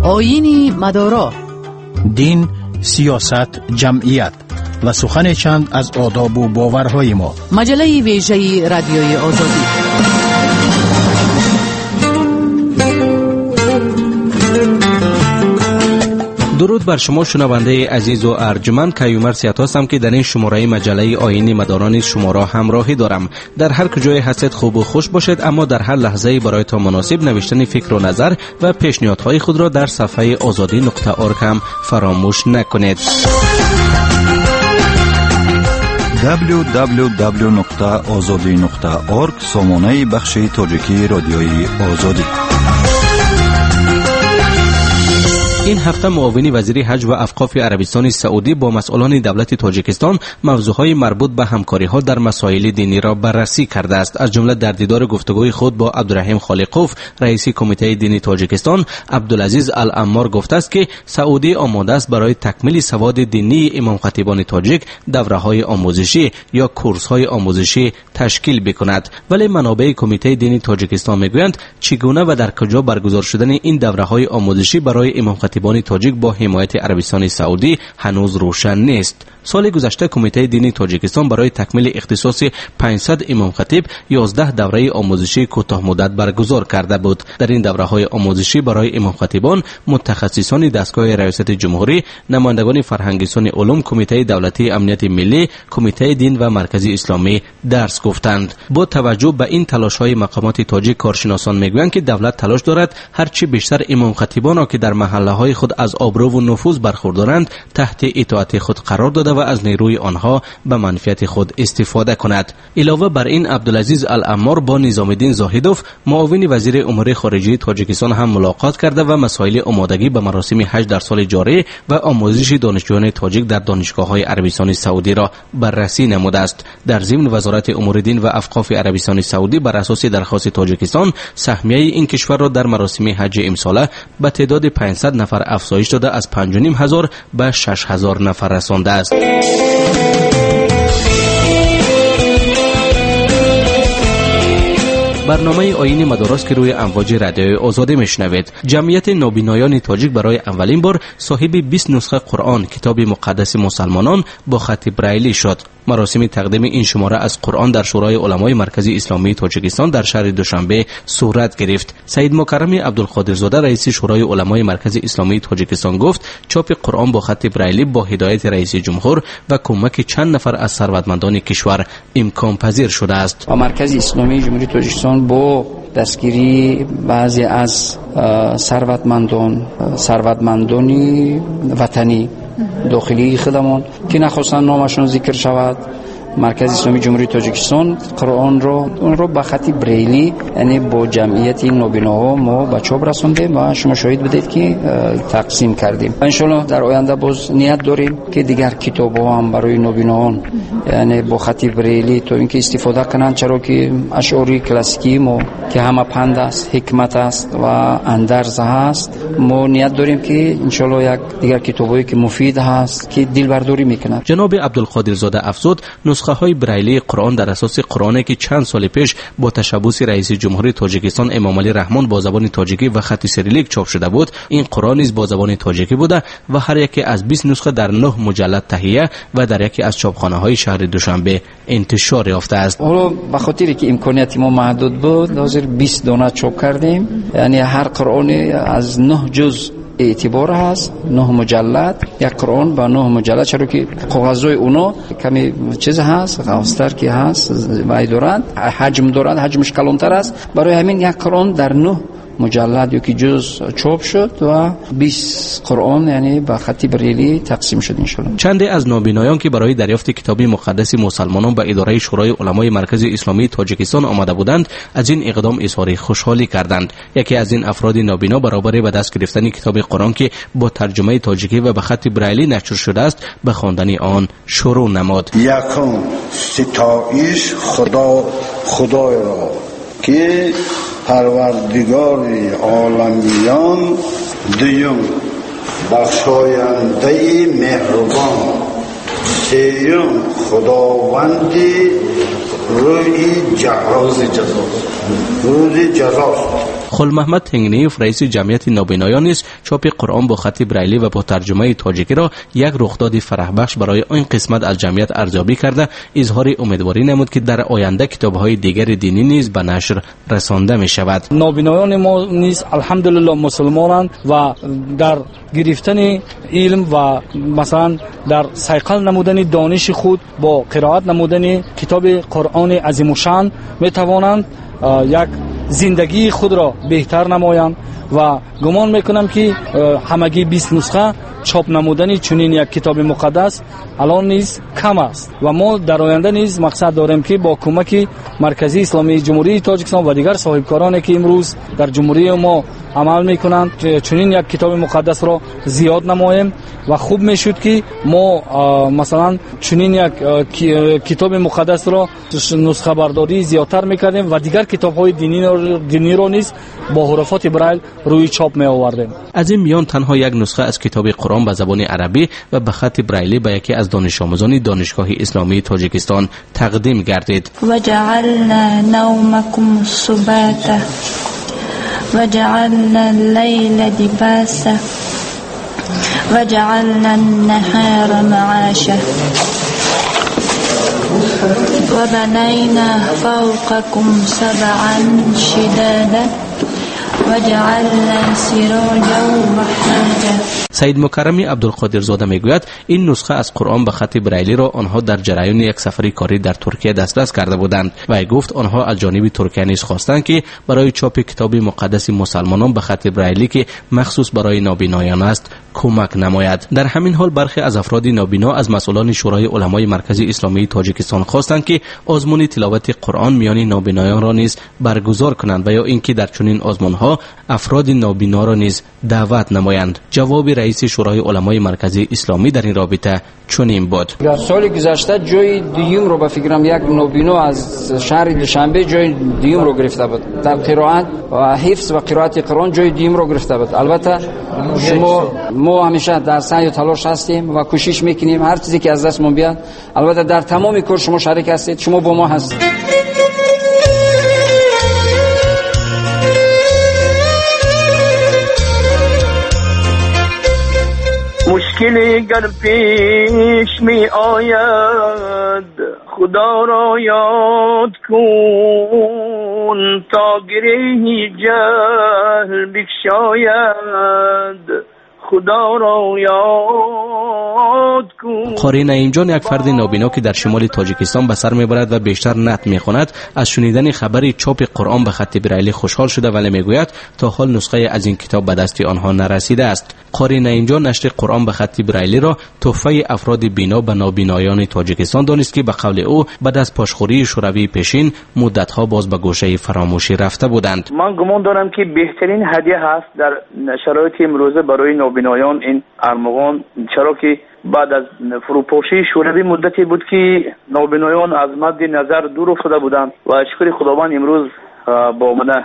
آیین مدارا، دین، سیاست، جمعیت و سخن چند از آداب و باورهای ما. مجله ویژه رادیوی آزادی. درود بر شما شنونده عزیز و ارجمند. کیومرث سیات هستم که در این شماره مجله آیین مداران شما را همراهی دارم. در هر کجای هستید خوب و خوش باشید، اما در هر لحظه برایتان مناسب نوشتن فکر و نظر و پیشنهادهای خود را در صفحه azadi.org هم فراموش نکنید. www.azadi.org سامانه بخش تاجیکی رادیوی آزادی. این هفته معاون وزیر حج و اوقاف عربستان سعودی با مسئولان دولت تاجیکستان موضوعهای مربوط به همکاری‌ها در مسائل دینی را بررسی کرده است. از جمله در دیدار گفتگوی خود با عبدالرحیم خالقوف رئیس کمیته دینی تاجیکستان، عبدالعزیز العمار گفته است که سعودی آماده است برای تکمیل سواد دینی امام خطیبان تاجیک دوره‌های آموزشی یا کورس‌های آموزشی تشکیل بکند، ولی منابع کمیته دینی تاجیکستان میگویند چگونه و در کجا برگزار شدن این دوره‌های آموزشی برای امام خطیبان تاجیک با حمایت عربستان سعودی هنوز روشن نیست. سال گذشته کمیته دینی تاجیکستان برای تکمیل اختصاص 500 امام خطیب 11 دوره آموزشی کوتاه مدت برگزار کرده بود. در این دوره‌های آموزشی برای امام خطیبان متخصصان دستگاه ریاست جمهوری، نمایندگان فرهنگستان علوم، کمیته دولتی امنیت ملی، کمیته دین و مرکزی اسلامی درس گفتند. با توجه به این تلاش‌های مقامات تاجیک، کارشناسان میگویند که دولت تلاش دارد هرچی بیشتر امام خطیبان را که در محله‌های خود از آبرو و نفوذ برخوردارند تحت اطاعت خود قرار داده و از نیروی آنها به منفعت خود استفاده کند. علاوه بر این، عبدالعزیز العمار با نظام الدین زاهدوف معاون وزیر امور خارجه تاجیکستان هم ملاقات کرده و مسائل آمادگی به مراسم حج در سال جاری و آموزش دانشجویان تاجیک در دانشگاه‌های عربستان سعودی را بررسی نموده است. در ضمن وزارت امور دین و اوقاف عربستان سعودی بر اساس درخواست تاجیکستان سهمیه این کشور را در مراسم حج امساله به تعداد 500 نفر افزایش داده از 5,500 به 6,000 نفر رسانده است. برنامه آیین مدارس که روی امواج رادیوی آزادی میشنوید. جمعیت نابینایان تاجیک برای اولین بار صاحب 20 نسخه قرآن کتاب مقدس مسلمانان با خط برایلی شد. مراسم تقدیم این شماره از قرآن در شورای علمای مرکزی اسلامی تاجیکستان در شهر دوشنبه صورت گرفت. سید مکرم عبدالقادرزاده رئیس شورای علمای مرکزی اسلامی تاجیکستان گفت چاپ قرآن با خط برایلی با هدایت رئیس جمهور و کمک چند نفر از ثروتمندان کشور امکان پذیر شده است. مرکز اسلامی جمهوری تاجیکستان با دستگیری بعضی از ثروتمندانی وطنی داخلی خودمان که نخواستن نامشون ذکر شود، مرکز اسلامی جمهوری تاجیکستان قرآن رو به خط بریلی یعنی با جمعیت نابیناها ما به چاپ رسوندیم و شما شاهد بدید که تقسیم کردیم. ان شاءالله در آینده باز نیت داریم که دیگر کتاب‌ها هم برای نابیناهان یعنی با خط بریلی تو اینکه استفاده کنند، چرا که اشعاری کلاسیکی ما که همه پند است، حکمت است و اندرز هست، ما نیت داریم که ان شاءالله یک دیگر کتابایی که مفید هست که دلبرداری میکنند. جناب عبدالقادرزاده افزود نسخه‌های برایلی قرآن در اساس قرآنی که چند سال پیش با تشبث رئیس جمهوری تاجیکستان امام علی رحمان با زبان تاجیکی و خط سیریلیک چاپ شده بود، این قرآن نیز با زبان تاجیکی بوده و هر یکی از 20 نسخه در 9 مجلد تهیه و در یکی از چاپخانه‌های شهر دوشنبه انتشار یافته است. حالا به خاطر که امکانیت ما محدود بود، حاضر 20 دانه چاپ کردیم، یعنی هر قرآن از 9 جزء اعتبار هست، 9 مجلد، یک قرآن با 9 مجلد، چرا که کاغذهای اونا کمی چیز هست، خاص‌تر که هست وای دارند، حجم دارند، حجمش کلانتر است، برای همین یک قرآن در 9 مجلد یکی جز چاپ شد و 20 قرآن یعنی با خط بریلی تقسیم شد انشالله. چند از نابینایان که برای دریافت کتاب مقدس مسلمانان به اداره شورای علمای مرکزی اسلامی تاجیکستان آمده بودند از این اقدام اظهار خوشحالی کردند. یکی از این افراد نابینا برابر به دست گرفتن کتاب قرآن که با ترجمه تاجیکی و به خط برایلی نشر شده است به خواندن آن شروع نمود. یکم ستایش خدای را که پروردگار عالمیان، دوم بخشاینده مهربان، سوم خداوند روز جزاست. خل محمد تنگنیف رئیس جمعیت نابینایان نیز چاپ قرآن با خط برایلی و با ترجمه تاجیکی را یک رخداد فرح بخش برای این قسمت از جمعیت ارزیابی کرده اظهار امیدواری نمود که در آینده کتاب‌های دیگر دینی نیز به نشر رسانده می شود. نابینایان ما نیز الحمدلله مسلمانند و در گرفتن علم و مثلا در سیقل نمودن دانش خود با قرائت نمودن کتاب قرآن عظیم الشان می توانند یک زندگی خود را بهتر نمایند و گمان میکنم که همگی 20 نسخه چاپ نمودن چنین یک کتاب مقدس الان نیز کم است و ما در آینده نیز مقصد داریم که با کمک مرکزی اسلامی جمهوری تاجیکستان و دیگر صاحبکارانی که امروز در جمهوری ما عمل میکنند چنین یک کتاب مقدس را زیاد نماییم و خوب میشد که ما مثلا چنین یک کتاب مقدس را نسخه برداری زیادتر میکردیم و دیگر کتاب‌های دینی را نیز با حروفات برایل روی چاپ می آوردیم. از این میان تنها یک نسخه از کتاب قرآن به زبان عربی و به خط برایلی به یکی از دانش آموزان دانشگاه اسلامی تاجیکستان تقدیم گردید. وجعلنا نومكم سباتا وجعلنا الليل لباسا وجعلنا النهار معاشا وبنينا فوقكم سبعا شدادا وجعلنا سراجا وهاجا. سید مکرمی عبدالقادر زاده میگوید این نسخه از قرآن به خط برایلی را آنها در جریان یک سفری کاری در ترکیه دسترس کرده بودند و گفت آنها از جانب ترکیه نیز خواستند که برای چاپ کتاب مقدس مسلمانان به خط برایلی که مخصوص برای نابینایان است کمک نماید. در همین حال برخی از افراد نابینا از مسئولان شورای علمای مرکزی اسلامی تاجیکستان خواستند که آزمون تلاوت قرآن میان نابینایان را نیز برگزار کنند و یا اینکه در چنین آزمون‌ها افراد نابینا را نیز دعوت نمایند. جواب رئیس شورای علمای مرکزی اسلامی در این رابطه چنین بود: در سال گذشته جای دیوم رو به فکرم یک نابینا از شهر دوشنبه جای دیوم رو گرفته بود در قرائت و حفظ و قرائت قرآن، جای دیوم رو گرفته بود. البته ما همیشه در سعی و تلاش هستیم و کوشش میکنیم هر چیزی که از دستمون بیاد. البته در تمام کار شما شریک هستید، شما با ما هستید. مشکلی گر پیش می آید خدا را یاد کن تا گره جهل بکشاید خدا را یاد کن. قاری نعیم جان یک فرد نابینا که در شمال تاجیکستان به سر میبرد و بیشتر نت میخواند از شنیدن خبر چاپ قرآن به خط برایلی خوشحال شده ولی میگوید تا حال نسخه از این کتاب به دست آنها نرسیده است. قاری نعیم جان نشر قرآن به خط برایلی را تحفه افراد بینا به نابینایان تاجیکستان دانست که به قول او بعد از پاشخوری شوروی پیشین مدت‌ها باز به گوشه فراموشی رفته بودند. من گمان دارم که بهترین هدیه هست در شرایط امروزه برای نابینایان این ارمغان، چرا که بعد از فروپاشی شوروی مدتی بود که نابینایان از مد نظر دور افتاده بودند و شکر خداوند امروز با من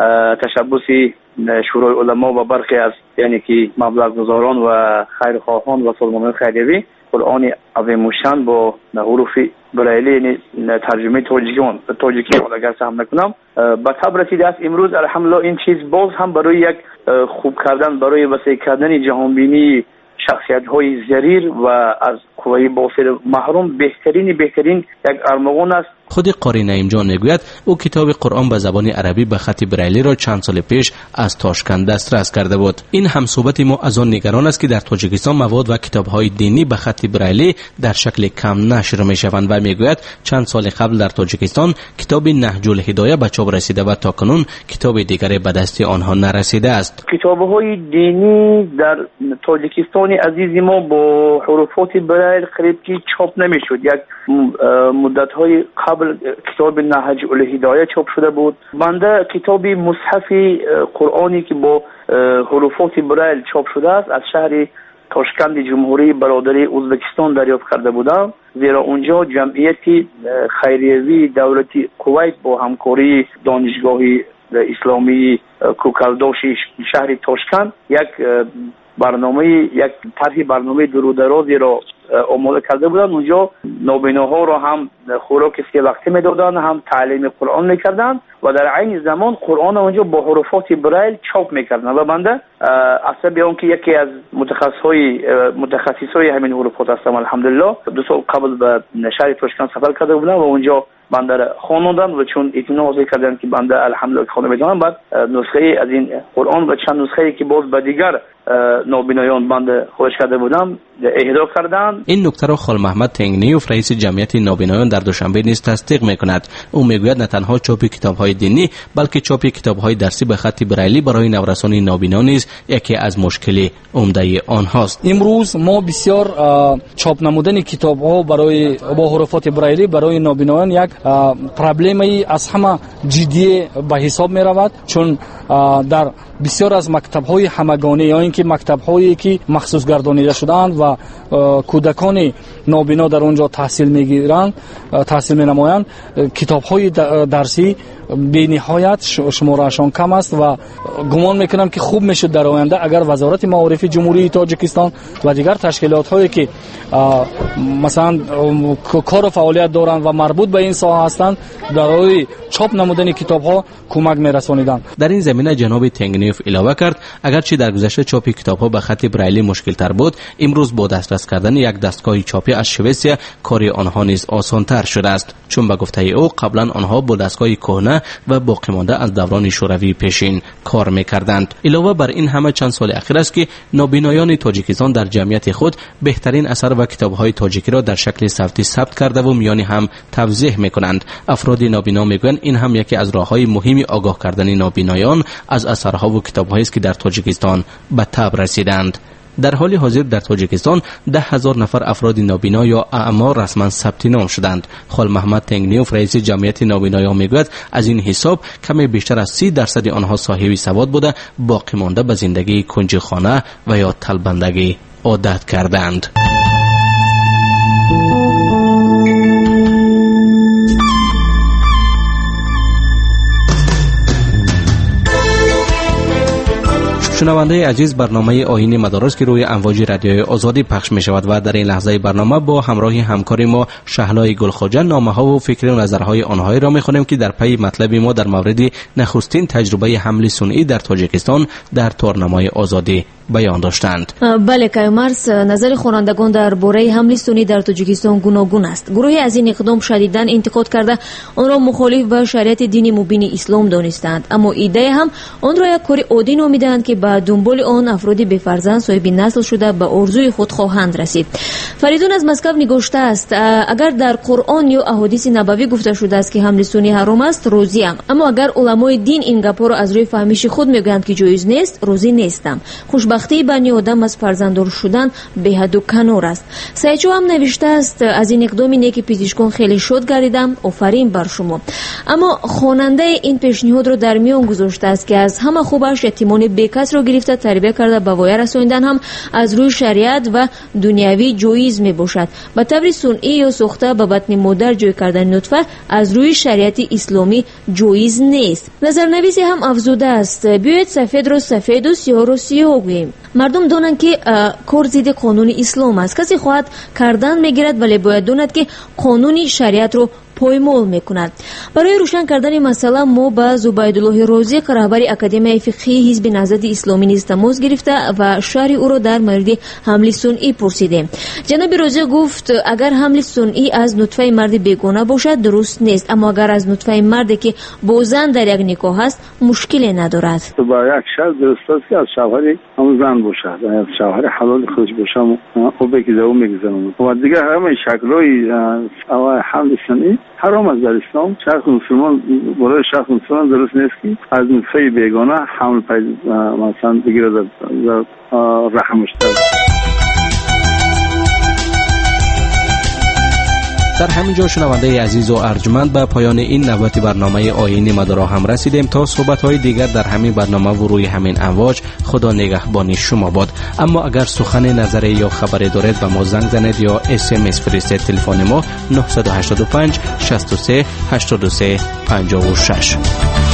تشبث شورای علما و برخی از یعنی که مبلغ گذاران و خیرخواهان و سازمان‌های خیریه قرآن عظیم الشان با حروف برایلی ترجمه تاجیکی اگر سهم نکنم به تب رسیده است. امروز الحمدلله این چیز باز هم برای یک خوب کردن، برای وسیع کردن جهانبینی شخصیت‌های ضریر و از قوای باصر محروم بهترین یک ارمغان است. خود قاری نعیم جان میگوید او کتاب قرآن به زبان عربی به خط برایلی را چند سال پیش از تاشکند دسترس کرده بود. این هم صحبت ما از آن نگران است که در تاجیکستان مواد و کتاب‌های دینی به خط برایلی در شکل کم نشر می‌شوند و میگوید چند سال قبل در تاجیکستان کتاب نهج الهدایه به چاپ رسیده و تاکنون کتاب دیگری به دست آنها نرسیده است. کتاب‌های دینی در تاجیکستان عزیز ما با حروفات برایل قریب چاپ نمی‌شد. یک مدت‌های قبل کتاب نهج الهدایه چاپ شده بود. بنده کتاب مصحف قرآنی که با حروفات برایل چاپ شده است از شهر تاشکند جمهوری برادری ازبکستان دریافت کرده بودم، زیرا اونجا جمعیت خیریوی دولتی کویت با همکاری دانشگاه اسلامی کوکلداش شهر تاشکند یک طرح برنامه درودرازی را آماده کرده بودن. اونجا نابیناها را هم خوراکی که وقتی میدادن، هم تعلیم قرآن میکردن و در عین زمان قرآن اونجا با حروفات بریل چاپ میکردن. و بنده اصلا بیان که یکی از متخصصای همین حروفات هستم. الحمدلله 2 سال قبل به شهر تاشکند سفر کرده بودم و اونجا بنده خواندن و چون اطمینان حاصل کردن که بنده الحمدلله خونده میتونم، بعد نسخه از این قرآن و چند نسخه که باز به دیگر نابینایان بنده خواهش کرده بودم اهدا کردن. این نکته را خال محمد تنگنیوف رئیس جمعیت نابینایان در دوشنبه نیز تصدیق میکند. او میگوید نه تنها چاپ کتاب‌های دینی بلکه چاپ کتاب‌های درسی به خط برایلی برای نورسان نابینا نیز یکی از مشکل عمده آنهاست. امروز ما بسیار چاپ نمودن کتاب‌ها برای با حروفات برایلی برای نابینایان یک پرابلمی از همه جدی به حساب می‌رود، چون در بسیار از مکتب‌های همگانی یا اینکه مکتب‌هایی که مخصوص گردانیده شده‌اند و کودکان نابینا در آنجا تحصیل می‌گیرند، تحصیل می‌نمایند، کتاب‌های درسی به نهایت شمارهشان کم است و گمان میکنم که خوب میشد در آینده اگر وزارت معارف جمهوری تاجیکستان و دیگر تشکیلات هایی که مثلا کار و فعالیت دارند و مربوط به این ساحه هستند برای چاپ نمودن کتاب ها کمک میرسانیدند. در این زمینه جناب تنگنیوف علاوه کرد اگرچه در گذشته چاپ کتاب ها به خط برایلی مشکل تر بود، امروز با دسترس کردن یک دستگاه چاپی از شوئیسیا کار آنها نیز آسان تر شده است، چون به گفته او قبلا آنها با دستگاه کهنه و باقی مانده از دوران شوروی پیشین کار می‌کردند. علاوه بر این همه چند سال اخیر است که نابینایان تاجیکستان در جمعیت خود بهترین اثر و کتاب‌های تاجیکی را در شکل صوتی ثبت کرده و میانی هم توضیح می‌کنند. افراد نابینا میگویند این هم یکی از راه‌های مهم آگاه کردن نابینایان از اثرها و کتاب‌هایی است که در تاجیکستان به تب رسیدند. در حال حاضر در تاجیکستان 10,000 نفر افراد نابینا یا اعما رسما ثبت نام شدند. خال محمد تنگنیوف رئیس جمعیت نابینایان میگوید از این حساب کمی بیشتر از 30% آنها صاحب سواد بوده، باقی مانده به زندگی کنجخانه و یا طلبندگی عادت کردند. شنونده عزیز، برنامه آیین مدارس که روی امواج رادیوی آزادی پخش می شود و در این لحظه برنامه با همراهی همکار ما شهلای گلخواجه نامه ها و فکر و نظرهای آنهایی را می خوانیم که در پی مطلب ما در مورد نخستین تجربه حمل صنعی در تاجیکستان در تورنمای آزادی بیان داشتند. بله کایمارس، نظر خوانندگان درباره حمل صنعی در تاجیکستان گوناگون است. گروهی از این اقدام شدیداً انتقاد کرده آن را مخالف با شریعت دینی مبین اسلام دانستند، اما ایده هم آن را یک کار عادی نامیدند که با دنبال آن افراد بفرزند صاحب نسل شده به آرزوی خود خواهند رسید. فریدون از مسکو نگفته است اگر در قرآن یا احادیث نبوی گفته شده است که حمل صنعی حرام است، راضیم، اما اگر علمای دین این گپا را از روی فهمیش خود میگویند که جایز نیست، راضی نیستم. خوشبختی بنی آدم از فرزنددار شدن به حد و کنار است. سایچو هم نوشته است از این اقدام نیک پزشکان خیلی شاد گردیدم، آفرین بر شما. اما خواننده این پیشنهاد را در میان گذاشته است که از همه خوبش احتمال بیکس را گرفته تربیت کرده به وای رساندن هم از روی شریعت و دنیوی جایز می باشد. به طور صنعی یا ساخته به بطن مادر جای کردن نطفه از روی شریعت اسلامی جایز نیست. نظرنویسی هم افزوده است بیاید سفید را سفید و سیاه را سیاه گوییم. مردم دانند که کار ضد قانون اسلام است. کسی خواهد کردن میگیرد ولی باید داند که قانون شریعت رو پایمال میکند. برای روشن کردن مسئله ما با زبیدالله رازق رهبر اکادمی فقهی حزب نهضت اسلامی نیز تماس گرفته و شرح او را در مورد حمل صنعی پرسیدیم. جناب رازق گفت اگر حمل صنعی از نطفه مرد بیگانه باشد درست نیست، اما اگر از نطفه مردی که با زن در یک نکاح است مشکلی ندارد. با یک شرط درست است که از شوهر همون زن باشد، از شوهر حلال خودش باشه او بگیزه او میگذارم و دیگه همه شکل‌های حمل صنعی حرام است در اسلام. شخص مسلمان برای شخص مسلمان درست نیست که از نطفه بیگانه حمل مثلا بگیره در رحمش. در همین جا شنونده عزیز و ارجمند به پایان این نوبت برنامه آیین مدارا هم رسیدیم. تا صحبت‌های دیگر در همین برنامه و روی همین امواج، خدا نگهبان شما باد. اما اگر سخن نظری یا خبری دارید به ما زنگ زنید یا SMS فرستید. تلفن ما 985 63 83 56.